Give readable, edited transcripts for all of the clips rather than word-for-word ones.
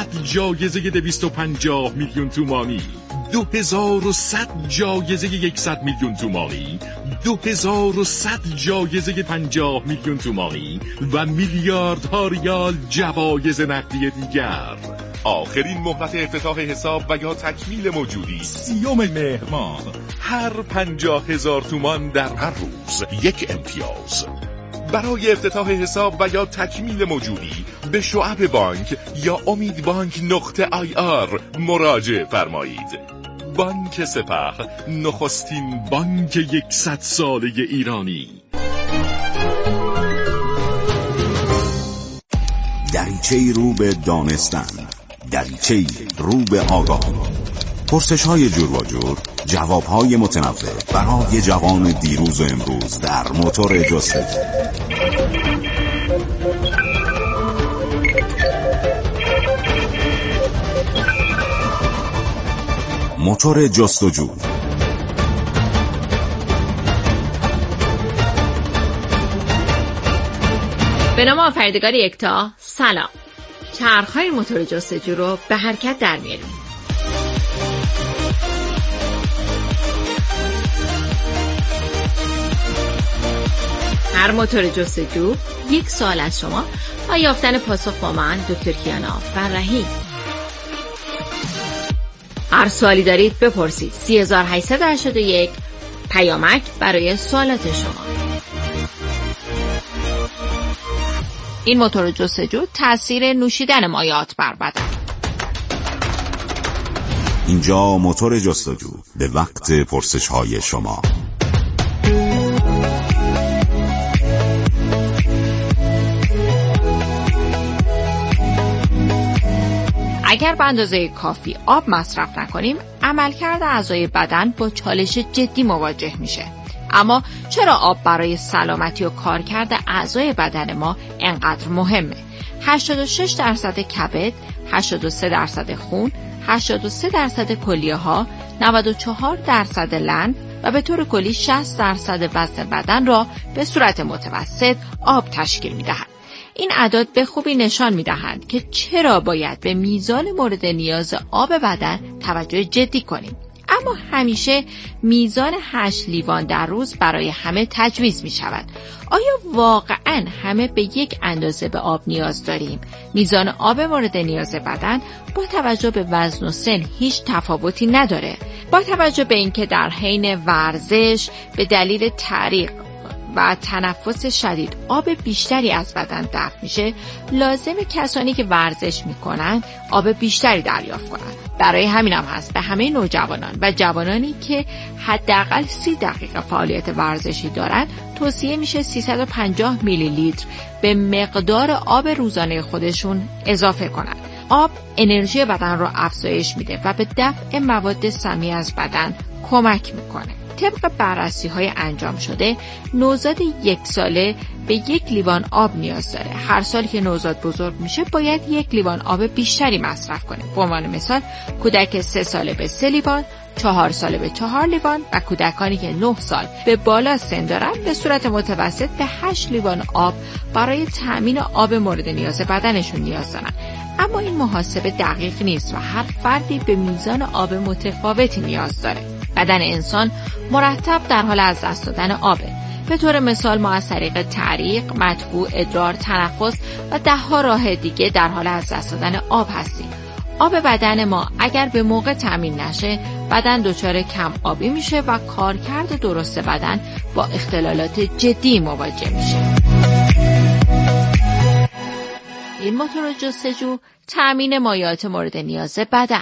جایزه 250 میلیون تومانی، 2100 جایزه 100 میلیون تومانی، 2100 جایزه 50 میلیون تومانی و میلیاردها ریال جوایز نقدی دیگر. آخرین مهلت افتتاح حساب و یا تکمیل موجودی 30 مهر ماه. هر 50,000 تومان در هر روز یک امتیاز. برای افتتاح حساب و یا تکمیل موجودی به شعب بانک یا امیدبانک.ir مراجعه فرمایید. بانک سپه، نخستین بانک 100 ساله ایرانی. دریچه‌ای رو به دانستن، دریچه‌ای رو به آگاهی. پرسش‌های جور و جور، جواب‌های متنوع برای جوان دیروز و امروز در موتور جستجو. موتور جستجو. به نام آفریدگار یکتا، سلام. چرخ‌های موتور جستجو رو به حرکت در میاریم. هر موتور جستجو یک سوال از شما و یافتن پاسخ با من دکتر کیانا فرحی. هر سوالی دارید بپرسید. 3881 پیامک برای سوالات شما. این موتور جستجو تاثیر نوشیدن مایعات بر بدن. اینجا موتور جستجو به وقت پرسش‌های شما. اگر به اندازه کافی آب مصرف نکنیم، عملکرد اعضای بدن با چالش جدی مواجه میشه. اما چرا آب برای سلامتی و کارکرد اعضای بدن ما انقدر مهمه؟ 86% کبد، 83% خون، 83% کلیه‌ها، 94% لند و به طور کلی 60% وزن بدن را به صورت متوسط آب تشکیل می‌دهند. این اعداد به خوبی نشان می‌دهند که چرا باید به میزان مورد نیاز آب بدن توجه جدی کنیم. اما همیشه میزان 8 لیوان در روز برای همه تجویز می شود. آیا واقعاً همه به یک اندازه به آب نیاز داریم؟ میزان آب مورد نیاز بدن با توجه به وزن و سن هیچ تفاوتی نداره. با توجه به اینکه در حین ورزش به دلیل تعریق و تنفس شدید آب بیشتری از بدن دفع میشه، لازمه کسانی که ورزش میکنن آب بیشتری دریافت کنن. برای همین هم هست به همه نوجوانان و جوانانی که حداقل 30 دقیقه فعالیت ورزشی دارن توصیه میشه 350 میلی لیتر به مقدار آب روزانه خودشون اضافه کنن. آب انرژی بدن رو افزایش میده و به دفع مواد سمی از بدن کمک میکنه. طبق بررسی‌های انجام شده، نوزاد 1 ساله به 1 لیوان آب نیاز داره. هر سال که نوزاد بزرگ میشه باید 1 لیوان آب بیشتری مصرف کنه. به عنوان مثال، کودک 3 ساله به 3 لیوان، 4 ساله به 4 لیوان و کودکانی که 9 سال به بالا سن دارن به صورت متوسط به 8 لیوان آب برای تأمین آب مورد نیاز بدنشون نیاز دارن. اما این محاسبه دقیق نیست و هر فردی به میزان آب متفاوتی نیاز داره. بدن انسان مرتب در حال از دست دادن آبه. به طور مثال ما از طریق تعریق، مدفوع، ادرار، تنفس و 10 راه دیگه در حال از دست دادن آب هستیم. آب بدن ما اگر به موقع تامین نشه، بدن دچار کم آبی میشه و کارکرد درست بدن با اختلالات جدی مواجه میشه. این موتور جستجو تامین مایعات مورد نیاز بدن.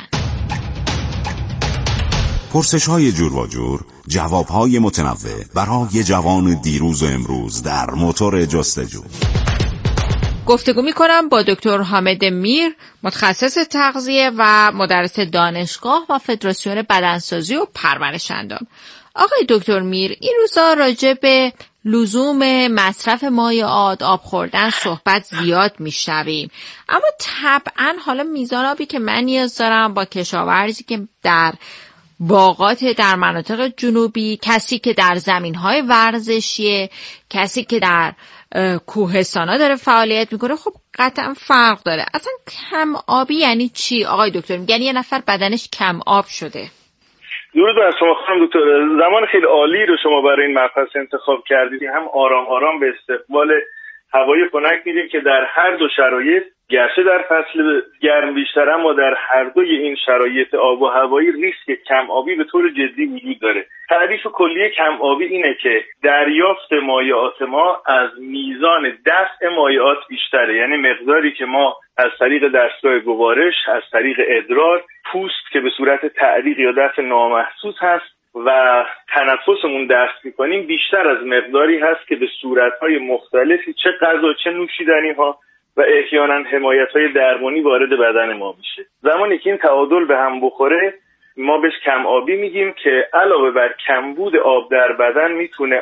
پرسش‌های جور و جور، جواب‌های متنوع برای جوان دیروز و امروز در موتور جستجو. گفتگو می‌کنم با دکتر حامد میر، متخصص تغذیه و مدرس دانشگاه و فدراسیون بدنسازی و پرورش اندام. آقای دکتر میر، این روزا راجع به لزوم مصرف مایعات، آب خوردن صحبت زیاد میشنویم، اما طبعاً حالا میزان آبی که من نیاز دارم با کشاورزی که در باغات در مناطق جنوبی، کسی که در زمین‌های ورزشیه، کسی که در کوهستانا داره فعالیت میکنه، خب قطعا فرق داره. اصلا کم آبی یعنی چی آقای دکتر؟ یعنی یه نفر بدنش کم آب شده. درود بر شما خانم دکتر. زمان خیلی عالی رو شما برای این مبحث انتخاب کردید. هم آرام آرام به استقبال هوای خنک میدیم که در هر دو شرایط، گرچه در فصل گرم بیشتر اما در هر دوی این شرایط آب و هوایی ریسک کم آبی به طور جدی وجود داره. تعریف کلی کم آبی اینه که دریافت مایعات ما از میزان دفع مایعات بیشتره، یعنی مقداری که ما از طریق دستگاه گوارش، از طریق ادرار، پوست که به صورت تعریق یا دفع نامحسوس هست و تنفسمون دست میکنیم بیشتر از مقداری هست که به صورتهای مختلفی چه غذا چه نوشیدنی ها و احیانا حمایت‌های درمانی وارد بدن ما میشه. زمانی که این تعادل به هم بخوره ما بهش کم آبی میگیم که علاوه بر کمبود آب در بدن میتونه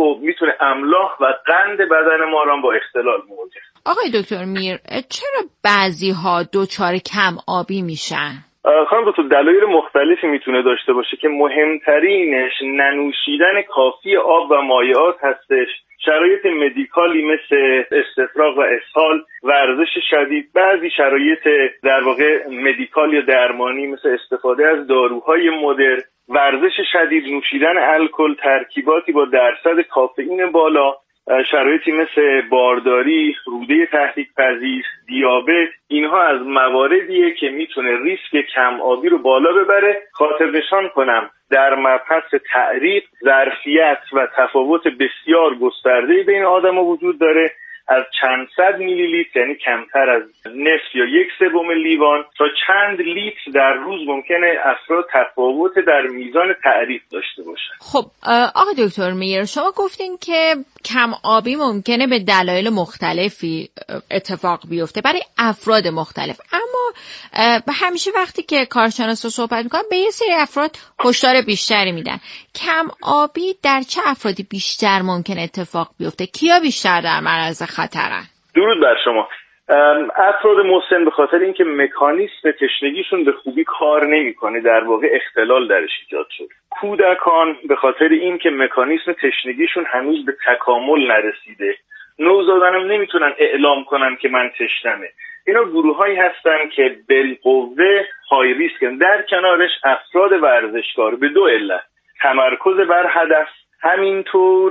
املاح و قند بدن ما را با اختلال مواجه. آقای دکتر میر، چرا بعضی‌ها دچار کم آبی میشن؟ خانم دکتر، دلایل مختلفی میتونه داشته باشه که مهمترینش ننوشیدن کافی آب و مایعات هستش. شرایط مدیکالی مثل استفراغ و اسهال، ورزش شدید، بعضی شرایط در واقع مدیکال یا درمانی مثل استفاده از داروهای مدر، ورزش شدید، نوشیدن الکل، ترکیباتی با درصد کافئین بالا، شرایطی مثل بارداری، روده تحریک پذیر، دیابت، اینها از مواردیه که میتونه ریسک کم آبی رو بالا ببره. خاطر نشان کنم در مبحث تعریق ظرفیت و تفاوت بسیار گسترده‌ای بین آدم‌ها وجود داره، از چند صد میلی لیتر یعنی کمتر از نصف یا 1/3 لیوان تا چند لیتر در روز ممکنه افراد تفاوت در میزان تعریق داشته باشن. خب آقای دکتر میر، شما گفتین که کم آبی ممکنه به دلایل مختلفی اتفاق بیفته برای افراد مختلف، اما همیشه وقتی که کارشناسا صحبت میکنن به یه سری افراد هشدار بیشتری میدن. کم آبی در چه افرادی بیشتر ممکن اتفاق بیفته؟ کیا بیشتر در معرض خطرن؟ درود بر شما. افراد مسن به خاطر اینکه مکانیسم تشنگیشون به خوبی کار نمیکنه، در واقع اختلال درش ایجاد شد. کودکان به خاطر اینکه مکانیسم تشنگیشون هنوز به تکامل نرسیده، نوزادانم نمیتونن اعلام کنن که من تشنمه. اینا گروهایی هستن که بالقوه های ریسکن. در کنارش افراد ورزشکار به 2 علت: تمرکز بر هدف، همینطور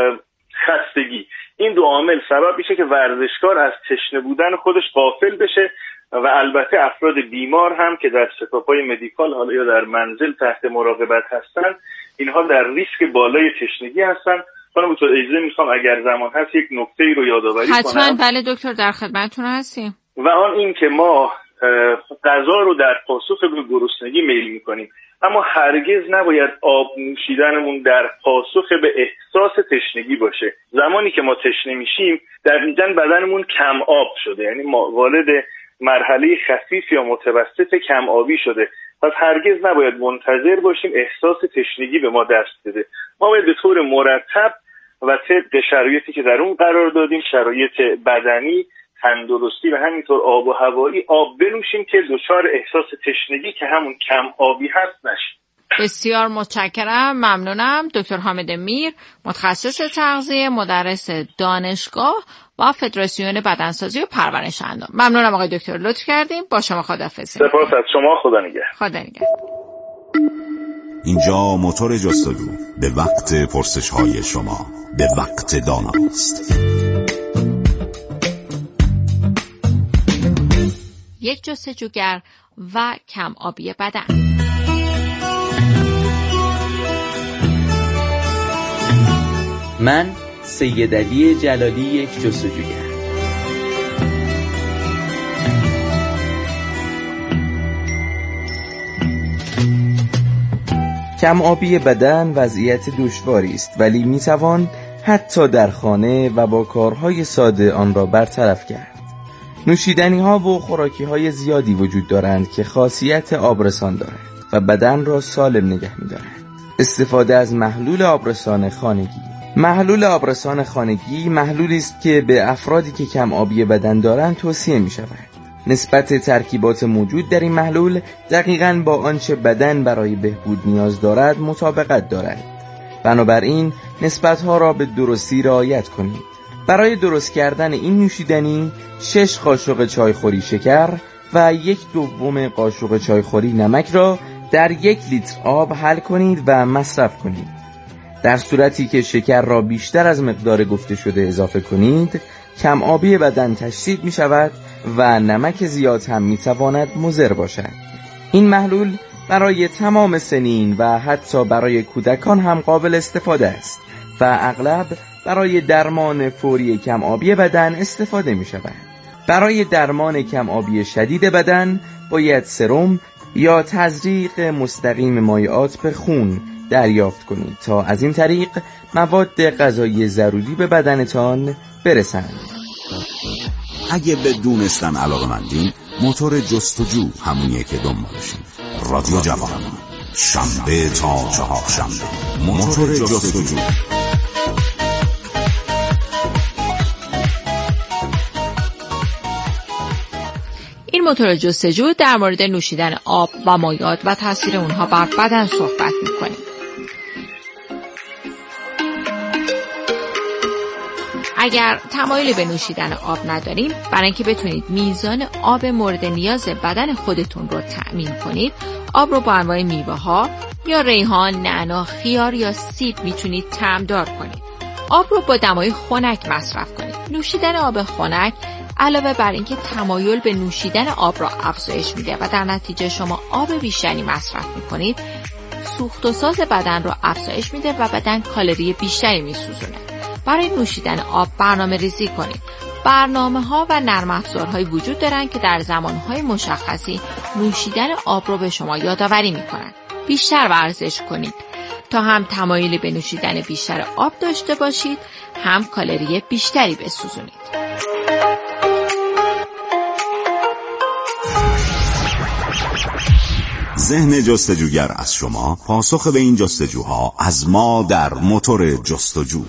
خستگی. این 2 عامل سبب میشه که ورزشکار از تشنه بودن خودش غافل بشه و البته افراد بیمار هم که در ستاپ‌های مدیکال حالا یا در منزل تحت مراقبت هستن، اینها در ریسک بالای تشنگی هستن. خانم دکتر اجازه میخوام اگر زمان هست یک نکته‌ای رو یادآوری کنم. حتما. بله دکتر، در خدمتتون هستیم. و آن این که ما غذا رو در پاسخ به گرسنگی میل میکنیم، اما هرگز نباید آب نوشیدنمون در پاسخ به احساس تشنگی باشه. زمانی که ما تشنه میشیم دقیقاً بدنمون کم آب شده، یعنی ما وارد مرحله خفیف یا متوسط کم آبی شده. پس هرگز نباید منتظر باشیم احساس تشنگی به ما دست بده. ما باید به طور مرتب و طبق شرایطی که در اون قرار دادیم، شرایط بدنی، تندرستی و همینطور آب و هوایی، آب بنوشیم که دچار احساس تشنگی که همون کم آبی هست نشیم. بسیار متشکرم، ممنونم. دکتر حامد میر، متخصص تغذیه، مدرس دانشگاه و فدراسیون بدنسازی و پرورش اندام. ممنونم آقای دکتر، لطف کردیم. با شما خداحافظی. سپاس از شما. خدا نگهدار. خدا نگهدار. اینجا موتور جستجو به وقت پرسش‌های شما، به وقت داناست. یک جستجوگر و کم آبی بدن. من سید علی جلالی، یک جستجوگر. کم آبی بدن وضعیت دشواری است، ولی میتوان حتی در خانه و با کارهای ساده آن را برطرف کرد. نوشیدنی ها و خوراکی های زیادی وجود دارند که خاصیت آبرسان دارند و بدن را سالم نگه می دارند. استفاده از محلول آبرسان خانگی. محلول آبرسان خانگی محلولی است که به افرادی که کم آبی بدن دارند توصیه می شود. نسبت ترکیبات موجود در این محلول دقیقاً با آنچه بدن برای بهبود نیاز دارد مطابقت دارد. بنابراین نسبت‌ها را به درستی رعایت کنید. برای درست کردن این نوشیدنی 6 قاشق چایخوری شکر و 1/2 قاشق چایخوری نمک را در 1 لیتر آب حل کنید و مصرف کنید. در صورتی که شکر را بیشتر از مقدار گفته شده اضافه کنید، کم آبی بدن تشدید می شود و نمک زیاد هم می تواند مضر باشد. این محلول برای تمام سنین و حتی برای کودکان هم قابل استفاده است و اغلب برای درمان فوری کم آبی بدن استفاده می شود. برای درمان کم آبی شدید بدن باید سرم یا تزریق مستقیم مایعات به خون دریافت کنید تا از این طریق مواد غذایی ضروری به بدنتان برسند. اگه به دونستن علاقه‌مندین، موتور جستجو همونیه که دنبالشین. رادیو جوان، شنبه تا چهارشنبه، موتور جستجو. این موتور جستجو در مورد نوشیدن آب و مایعات و تاثیر اونها بر بدن صحبت می‌کنیم. اگر تمایلی به نوشیدن آب نداریم، برای اینکه بتونید میزان آب مورد نیاز بدن خودتون رو تأمین کنید، آب رو با انواع میوه‌ها یا ریحان، نعنا، خیار یا سیب میتونید طعمدار کنید. آب رو با دمای خنک مصرف کنید. نوشیدن آب خنک علاوه بر اینکه تمایل به نوشیدن آب را افزایش میده و در نتیجه شما آب بیشتری مصرف میکنید، سوخت و ساز بدن را افزایش میده و بدن کالری بیشتری میسوزونه. برای نوشیدن آب برنامه ریزی کنید. برنامه‌ها و نرم افزارهایی وجود دارن که در زمانهای مشخصی نوشیدن آب رو به شما یادآوری میکنن. بیشتر ورزش کنید تا هم تمایل به نوشیدن بیشتر آب داشته باشید، هم کالری بیشتری بسوزونید. ذهن جستجوگر از شما، پاسخ به این جستجوها از ما در موتور جستجو.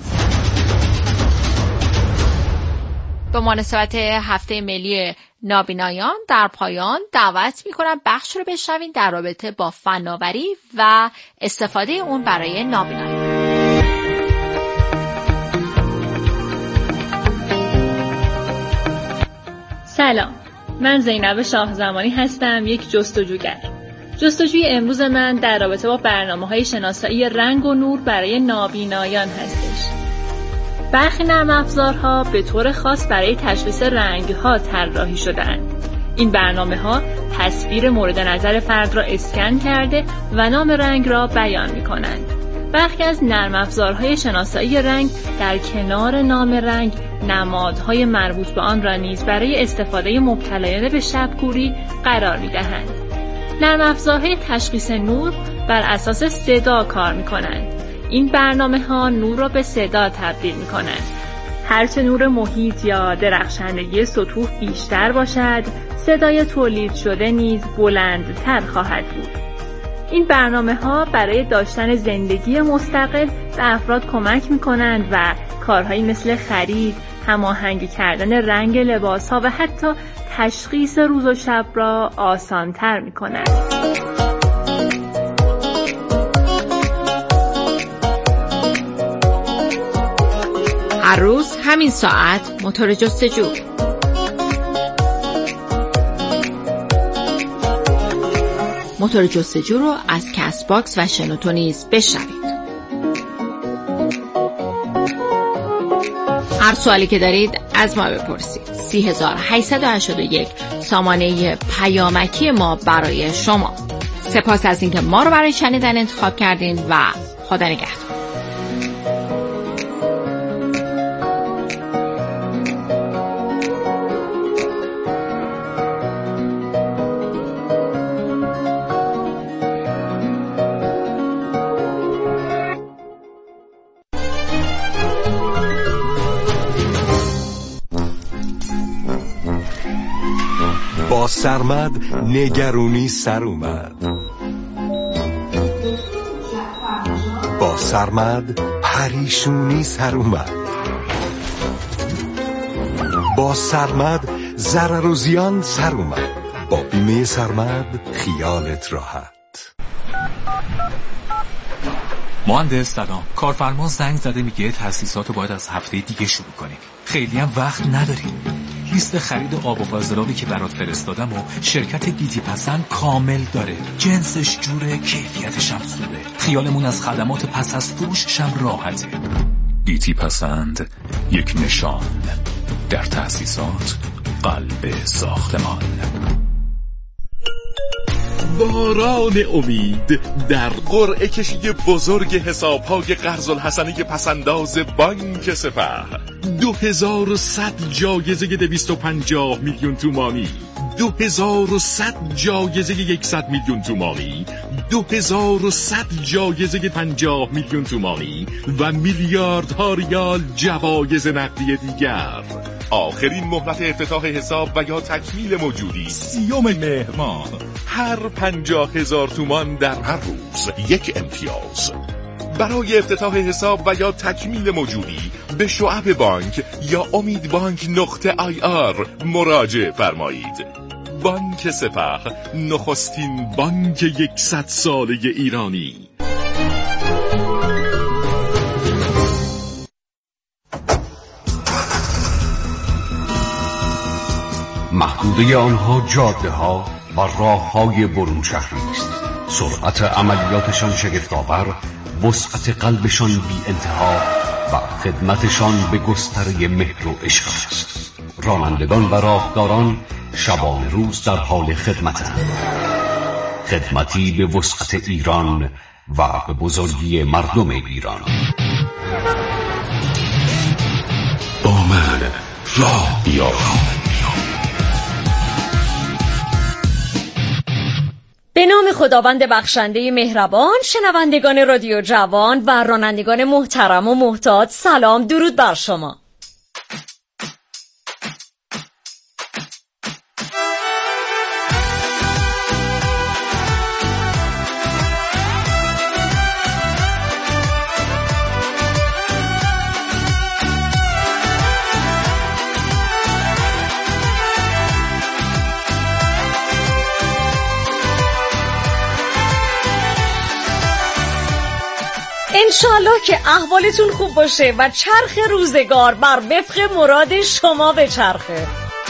به مناسبت هفته ملی نابینایان در پایان دعوت می‌کنم بخش رو بشنوین در رابطه با فناوری و استفاده اون برای نابینایان. سلام، من زینب شاهزمانی هستم، یک جستجوگر. جستجوی امروز من در رابطه با برنامه‌های شناسایی رنگ و نور برای نابینایان هستش. برخی نرم افزارها به طور خاص برای تشخیص رنگ‌ها طراحی شده‌اند. این برنامه‌ها تصویر مورد نظر فرد را اسکن کرده و نام رنگ را بیان می‌کنند. برخی از نرم افزارهای شناسایی رنگ در کنار نام رنگ نمادهای مربوط به آن را نیز برای استفاده مبتلایان به شب‌کوری قرار می‌دهند. نرم افزارهای تشخیص نور بر اساس صدا کار می‌کنند. این برنامه‌ها نور را به صدا تبدیل می‌کنند. هرچه نور محیط یا درخشندگی سطوح بیشتر باشد، صدای تولید شده نیز بلندتر خواهد بود. این برنامه‌ها برای داشتن زندگی مستقل به افراد کمک می‌کنند و کارهایی مثل خرید، هماهنگ کردن رنگ لباس‌ها و حتی تشخیص روز و شب را آسان‌تر می‌کنند. هر روز همین ساعت موتور جستجو. موتور جستجو رو از کست باکس و شنوتو نیز بشنوید. هر سوالی که دارید از ما بپرسید. 3881 سامانه پیامکی ما برای شما. سپاس از اینکه ما رو برای شنیدن انتخاب کردین و خدا نگهدار. با سرمد نگرونی سر اومد، با سرمد پریشونی سر اومد، با سرمد ضرر و زیان سر اومد. با بیمه سرمد خیالت راحت. مهندس سلام، کارفرما زنگ زده میگه تاسیساتو باید از هفته دیگه شروع کنیم. خیلی هم وقت نداریم. لیست خرید آب و فاضلابی که برات فرستادم و شرکت گیتی پسند کامل داره. جنسش جوره، کیفیتش هم خوبه. خیالمون از خدمات پس از فروشش هم راحته. گیتی پسند، یک نشان در تأسیسات قلب ساختمان. باران امید در قرعه کشی بزرگ حساب‌های قرض الحسنه پسنداز بانک سپه. 2100 جایزه 250 میلیون تومانی، 2100 جایزه 100 میلیون تومانی، 2100 جایزه 50 میلیون تومانی و میلیاردها ریال جوایز نقدی دیگر. آخرین مهلت افتتاح حساب و یا تکمیل موجودی 30 مهر ماه. هر 50,000 تومان در هر روز یک امتیاز. برای افتتاح حساب و یا تکمیل موجودی به شعب بانک یا امیدبانک.ir مراجعه فرمایید. بانک سپه، نخستین بانک 100 ساله ایرانی. محدوده آنها جاده ها و راه های برون شهری است. سرعت عملیاتشان شگفت‌آور، وسعت قلبشان بی انتها و خدمتشان به گستره مهر و عشق است. رانندگان و راهداران شبان روز در حال خدمتند. خدمتی به وسعت ایران و به بزرگی مردم ایران. با من راه بیا. به نام خداوند بخشنده مهربان، شنوندگان رادیو جوان و رانندگان محترم و محتاط، سلام، درود بر شما. انشالله که احوالتون خوب باشه و چرخ روزگار بر وفق مراد شما بچرخه.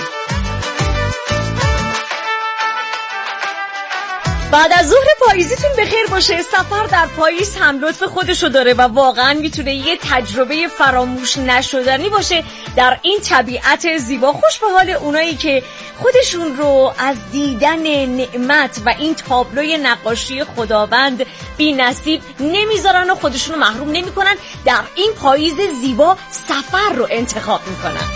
بعد از ظهر پاییزیتون بخیر باشه. سفر در پاییز هم لطف خودشو داره و واقعا میتونه یه تجربه فراموش نشدنی باشه در این طبیعت زیبا. خوش به حال اونایی که خودشون رو از دیدن نعمت و این تابلوی نقاشی خداوند بی نصیب نمیذارن و خودشون رو محروم نمیکنن، در این پاییز زیبا سفر رو انتخاب میکنن.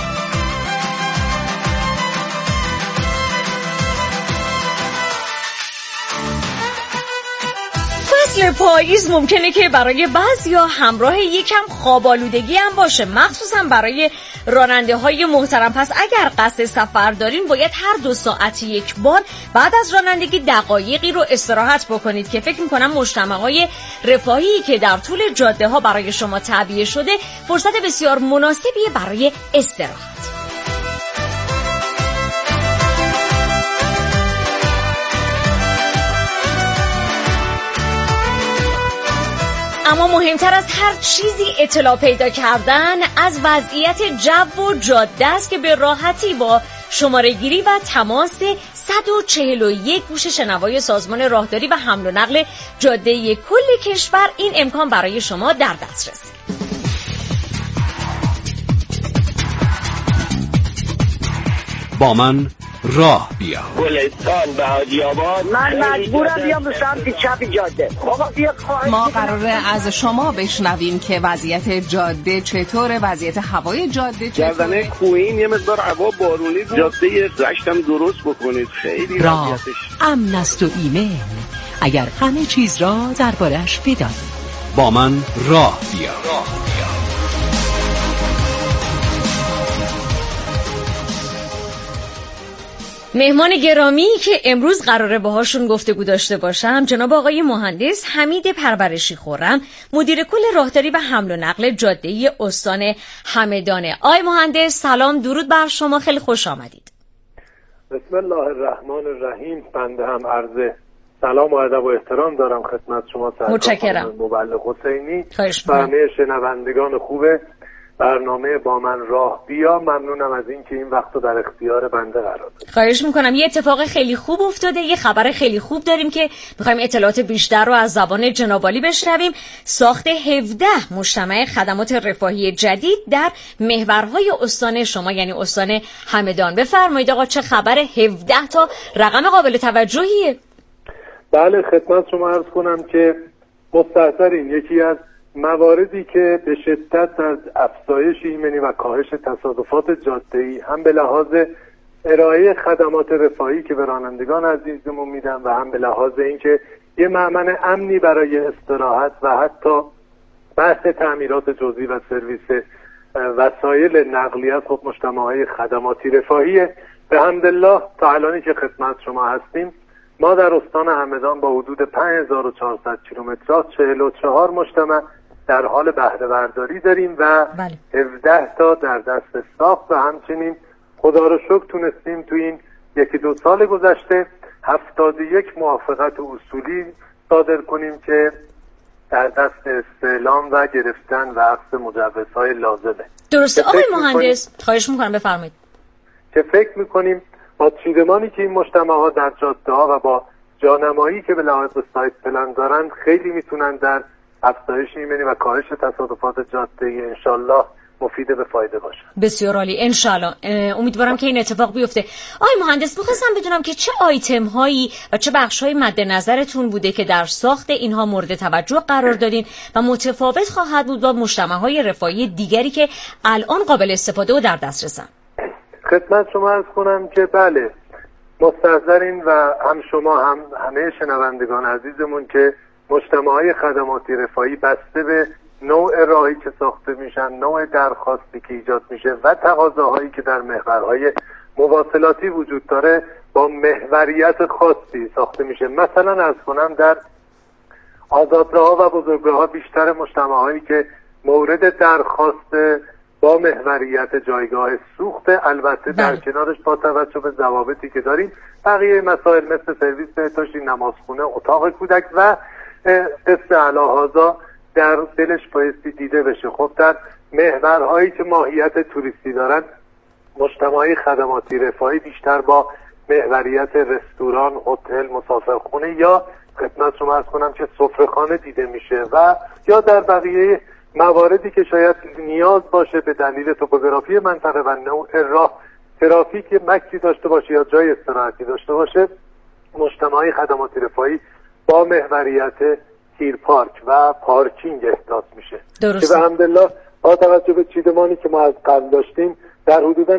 فصل پاییز ممکنه که برای بعضیا همراه یکم خواب‌آلودگی هم باشه، مخصوصا برای راننده های محترم. پس اگر قصد سفر دارین باید هر 2 ساعت یک بار بعد از رانندگی دقایقی رو استراحت بکنید که فکر میکنم مجتمع‌های رفاهی که در طول جاده ها برای شما تعبیه شده فرصت بسیار مناسبیه برای استراحت. اما مهمتر از هر چیزی اطلاع پیدا کردن از وضعیت جو و جاده است که به راحتی با شماره گیری و تماس 141 گوش شنوای سازمان راهداری و حمل و نقل جاده کل کشور این امکان برای شما در دسترس. با من راه بیا. گلستان به حاجی آباد. من مجبورم بیام به سمت چپ جاده. ما قراره از شما بشنویم که وضعیت جاده چطوره، وضعیت هوای جاده چطوره. جردنه کوین یه مقدار هوا بارونی، جاده رشتم درست بکنید. خیلی راه امن است و ایمن، اگر همه چیز را درباره‌اش بدانید. با من راه بیا. مهمان گرامی که امروز قراره باهاشون گفتگو داشته باشم جناب آقای مهندس حمید پرورشی خرم، مدیر کل راهداری و حمل و نقل جاده استان همدانه. آقای مهندس سلام، درود بر شما، خیلی خوش آمدید. بسم الله الرحمن الرحیم. بنده هم عرض سلام و ادب و احترام دارم خدمت شما. متشکرم. مبلغ حسینی خواهش و همه شنوندگان خوب برنامه با من راه بیا. ممنونم از اینکه این وقت رو در اختیار بنده قرار دادید. خواهش میکنم. یه اتفاق خیلی خوب افتاده، یه خبر خیلی خوب داریم که میخوایم اطلاعات بیشتر رو از زبان جناب عالی بشنویم. ساخت 17 مجتمع خدمات رفاهی جدید در محورهای استان شما، یعنی استان همدان. بفرمایید آقا، چه خبر؟ 17 تا رقم قابل توجهیه. بله، خدمت شما عرض کنم که مستحضرین یکی از مواردی که به شدت از افزایش ایمنی و کاهش تصادفات جاده‌ای هم به لحاظ ارائه خدمات رفاهی که به رانندگان عزیزمون میدن و هم به لحاظ اینکه یه مأمن امنی برای استراحت و حتی بحث تعمیرات جزئی و سرویس وسایل نقلیه خب مجتمع‌های خدماتی رفاهیه. به حمدالله تا الانی که خدمت شما هستیم ما در استان همدان با حدود 5400 کیلومتر 44 مجتمع در حال بهره برداری داریم و 17 تا در دست ساخت و همچنین خدا رو شکر تونستیم تو این 1-2 سال گذشته 71 موافقت اصولی صادر کنیم که در دست استعلام و گرفتن و اخذ مجوزهای لازمه. درسته آقای مهندس، خواهش میکنم بفرمایید. که فکر میکنیم با چیدمانی که این مجتمع ها در جاده ها و با جانمایی که به لحاظ سایت پلن دارن خیلی میتونن در افزایش ایمنی و کاهش تصادفات جاده‌ای انشالله مفید به فایده باشن. بسیار عالی، انشالله. امیدوارم که این اتفاق بیفته. آقای مهندس، می‌خواستم بدونم که چه آیتم هایی و چه بخش هایی مد نظرتون بوده که در ساخت اینها مورد توجه قرار دادین و متفاوت خواهد بود با مجتمع‌های رفاهی دیگری که الان قابل استفاده و در دسترسن. خدمت شما عرض کنم که بله، مستحضرین و هم شما هم همه شنوندگان عزیزمون که مجتمع‌های خدماتی رفاهی بسته به نوع راهی که ساخته میشن، نوع درخواستی که ایجاد میشه و تقاضاهایی که در محورهای مواصلاتی وجود داره با محوریت خاصی ساخته میشه. مثلا از کنم در آزادراه‌ها و بزرگراه‌ها بیشتر مجتمع‌هایی که مورد درخواست با محوریت جایگاه سوخت، البته در کنارش با توجه به ضوابطی که داریم بقیه مسائل مثل سرویس بهداشتی، نمازخونه، اتاق کودک و قسط اعلی‌حاضر در دلش بایستی دیده بشه. خب در محورهایی که ماهیت توریستی دارن مجتمعی خدماتی رفاهی بیشتر با محوریت رستوران، هتل، مسافرخونه یا خدمت شما عرض کنم که سفره‌خانه دیده میشه و یا در بقیه مواردی که شاید نیاز باشه به دلیل توپوگرافی منطقه و نوع راه ترافیک مکسی داشته باشه یا جای استراحتی داشته باشه، مجتمعی خدماتی رفاهی با محوریت تیر پارک و پارکینگ احداث میشه. درسته. که به الحمدلله با توجه به چیدمانی که ما از قبل داشتیم در حدود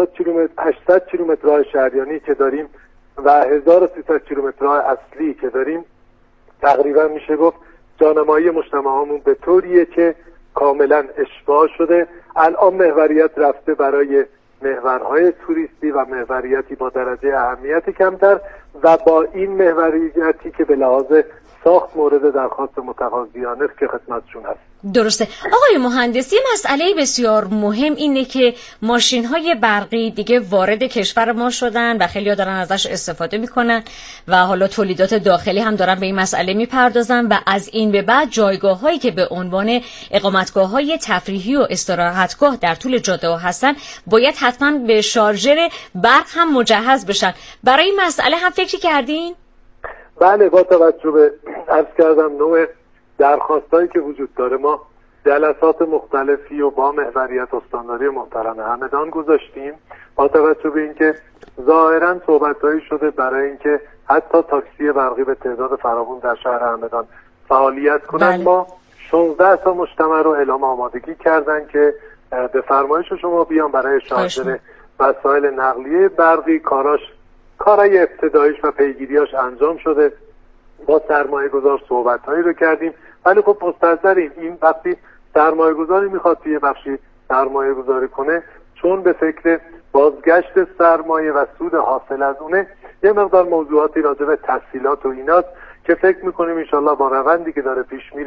800 کیلومتر راه شهریانی که داریم و 1300 کیلومتر راه اصلی که داریم تقریبا میشه گفت جانمایی مجتمعامون به طوریه که کاملا اشباع شده. الان محوریت رفته برای محورهای توریستی و محوریتی با درجه اهمیت کمتر و با این محوریتی که به لحاظ ساخت مورد درخواست متقاضیان است که خدمتشون هست. درسته. آقای مهندس، یه مسئله بسیار مهم اینه که ماشین‌های برقی دیگه وارد کشور ما شدن و خیلی‌ها دارن ازش استفاده میکنن و حالا تولیدات داخلی هم دارن به این مسئله میپردازن و از این به بعد جایگاه‌هایی که به عنوان اقامتگاه‌های تفریحی و استراحتگاه در طول جاده هستن باید حتما به شارژر برق هم مجهز بشن. برای این مسئله هم فکر کردین؟ بله، با توجه به عرض کردم نوع درخواستایی که وجود داره ما جلسات مختلفی و با محوریت استانداری محترم همدان گذاشتیم با توجه به اینکه ظاهرا صحبتایی شده برای اینکه حتی تاکسی برقی به تعداد فراوان در شهر همدان فعالیت کنند. ما 16 تا مجتمع رو اعلام آمادگی کردن که به فرمایش شما بیان برای شارژر وسایل نقلیه برقی. کارای ابتداییش و پیگیریاش انجام شده، با سرمایه گذار صحبت‌هایی رو کردیم، ولی خب مستحضریم این وقتی سرمایه گذاری میخواد توی بخشی سرمایه گذاری کنه چون به فکر بازگشت سرمایه و سود حاصل از اونه یه مقدار موضوعاتی راجع به تسهیلات و ایناست که فکر میکنیم انشالله با روندی که داره پیش میره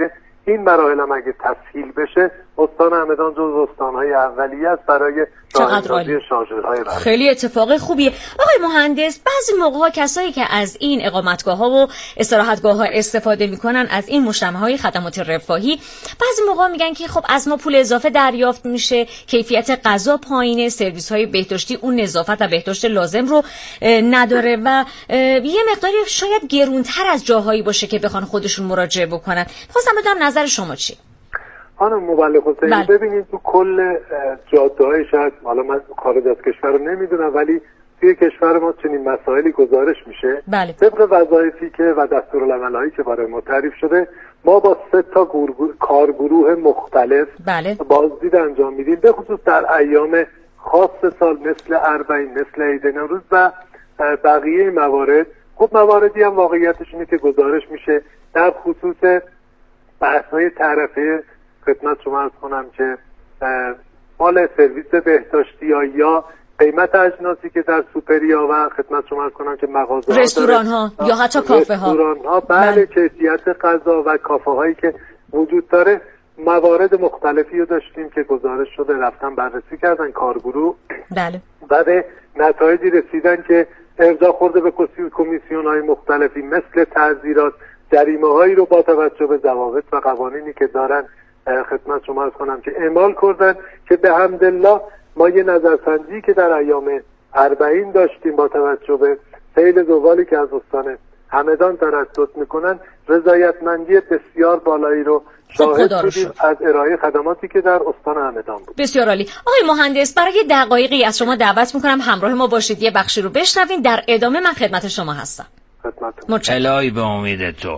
این مراحل هم اگه تسهیل بشه استان همدان جز استانهای اولیه است برای راه‌اندازی شارژرهای برقی. خیلی اتفاق خوبیه. آقای مهندس، بعضی موقع‌ها کسایی که از این اقامتگاه‌ها و استراحتگاه‌ها استفاده می‌کنن، از این مجتمع‌های خدمات رفاهی، بعضی موقع‌ها میگن که خب از ما پول اضافه دریافت میشه، کیفیت غذا پایینه، سرویس‌های بهداشتی اون نظافت و بهداشت لازم رو نداره و یه مقداری شاید گرونتر از جاهایی باشه که بخوان خودشون مراجعه بکنن. خواستم بدونم نظر شما چی؟ خانم مبلغ حسینی، ببینید تو کل جاده‌های شاید، حالا من خارج از کشور رو نمیدونم، ولی توی کشور ما چنین مسائلی گزارش میشه. طبق وظایفی که و دستورالعمل‌هایی که برای ما تعریف شده، ما با 3 تا کارگروه مختلف بازدید انجام میدیم، به خصوص در ایام خاص سال مثل اربعین، مثل عید نوروز و بقیه موارد. خب مواردی هم واقعیتش اینه که گزارش میشه در خصوص بحث‌های تعرفه. خدمت شما عرض کنم که مال سرویس بهداشتی یا قیمت اجناسی که در سوپریا و خدمت شما عرض کنم که مغازه‌ها، رستوران‌ها یا حتی کافه‌ها، بله، کیفیت غذا و کافه‌هایی که وجود داره، موارد مختلفی رو داشتیم که گزارش شده، رفتن بررسی کردن کارگروه. بله. و به نتایجی رسیدن که ارجاع خورده به کمیسیون‌های مختلفی مثل تعزیرات، جریمه‌هایی رو با توجه به ضوابط و قوانینی که دارن خدمت شما عرض کنم که اعمال کردن، که به حمدالله ما یه نظرسنجی که در ایام اربعین داشتیم با توجه به سیل زوالی که از استان همدان تردد میکنن، رضایتمندی بسیار بالایی رو شاهد بودیم از ارائه خدماتی که در استان همدان بود. بسیار عالی. آقای مهندس، برای دقایقی از شما دعوت میکنم همراه ما باشید، یه بخشی رو بشنوین، در ادامه من خدمت شما هستم. الهی به امید تو.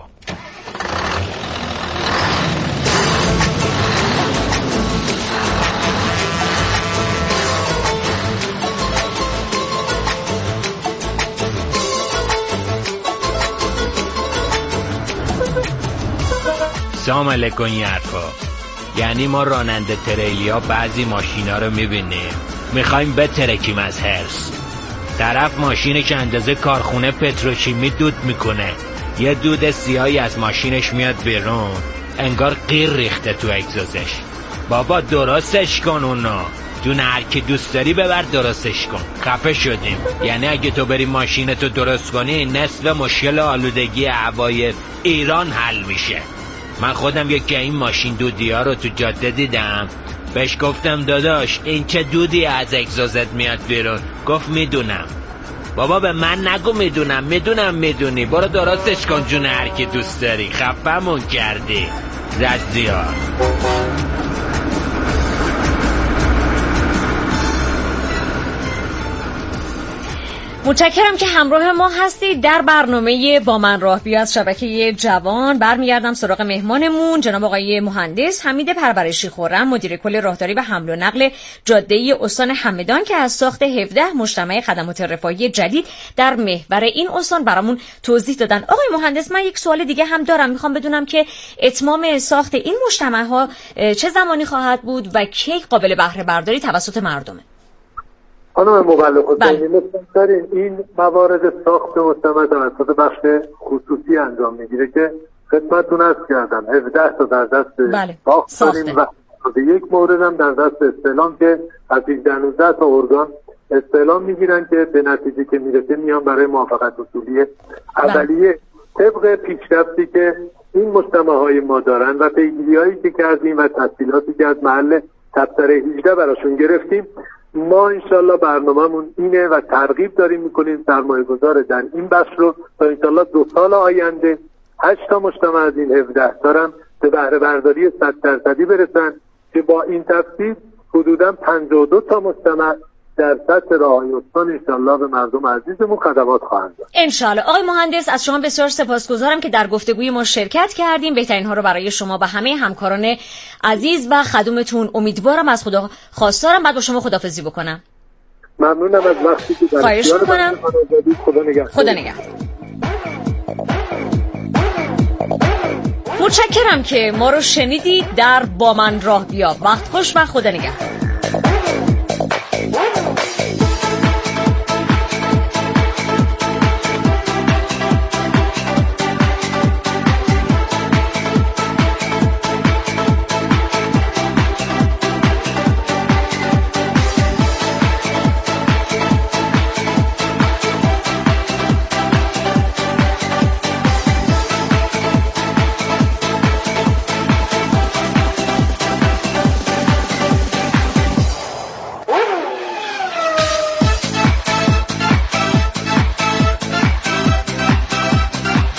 سلام علیکم. یارفا، یعنی ما راننده تریلیا بعضی ماشینا رو میبینیم میخوایم بترکیم از هرس. طرف ماشینش اندازه کارخونه پتروشیمی دود میکنه، یه دود سیاهی از ماشینش میاد بیرون، انگار قیر ریخته تو اگزوزش. بابا درستش کن اونو، جون هر کی دوست داری ببر درستش کن. خفه شدیم. یعنی اگه تو بری ماشینتو درست کنی نصف مشکل آلودگی هوای ایران حل میشه. من خودم یکی این ماشین دودی ها رو تو جاده دیدم، بهش گفتم داداش این چه دودی از اگزوزت میاد بیرون؟ گفت میدونم. بابا به من نگو میدونم، میدونی، برو درستش کن جون هر کی دوست داری. خفه‌مون کردی زدزیار. متشکرم که همراه ما هستید در برنامه با من راه بیا از شبکه جوان. برمیگردم سراغ مهمانمون جناب آقای مهندس حمید پرورشی خرم، مدیر کل راهداری و حمل و نقل جاده استان همدان، که از ساخت 17 مجتمع خدمات رفاهی جدید در محور این استان برامون توضیح دادن. آقای مهندس، من یک سوال دیگه هم دارم. میخوام بدونم که اتمام ساخت این مجتمع ها چه زمانی خواهد بود و کی قابل بهره برداری توسط مردمه؟ خانم مبلغ حسینی، مستقیم این موارد ساخت مجتمع توسط بخش خصوصی انجام میگیره که خدمتتون عرض کردم 17 تا در دست ساخت داریم و یک مورد هم در دست استعلام که از 19 تا ارگان استعلام میگیرن که به نتیجه که میرسه میان برای موافقت اصولی اولیه. طبق پیشرفتی که این مجتمع های ما دارن و پیگیری هایی که کردیم و تسهیلاتی که از محل دفتر 18 براشون گرفتیم، ما انشالله برنامه‌مون اینه و ترغیب داریم میکنیم سرمایه‌گذار در این بخش رو تا انشالله 2 سال آینده 8 تا مجتمع از این 17 دارم به بهره برداری 100% برسن که با این تفصیل حدوداً 52 تا مجتمع در سطح راه‌های استان انشالله به مردم عزیزمون خدمات خواهند داد. انشالله. آقای مهندس، از شما بسیار سپاسگزارم که در گفتگوی ما شرکت کردیم. بهترین ها رو برای شما و همه همکاران عزیز و خدومتون امیدوارم. از خدا خواستارم بعد با شما خداحافظی بکنم. ممنونم از وقتی که در اختیار خدا نگهدار. خدا نگهدار. متشکرم که ما رو شنیدید در با من راه بیا. وقت خوش و خدا نگهدار.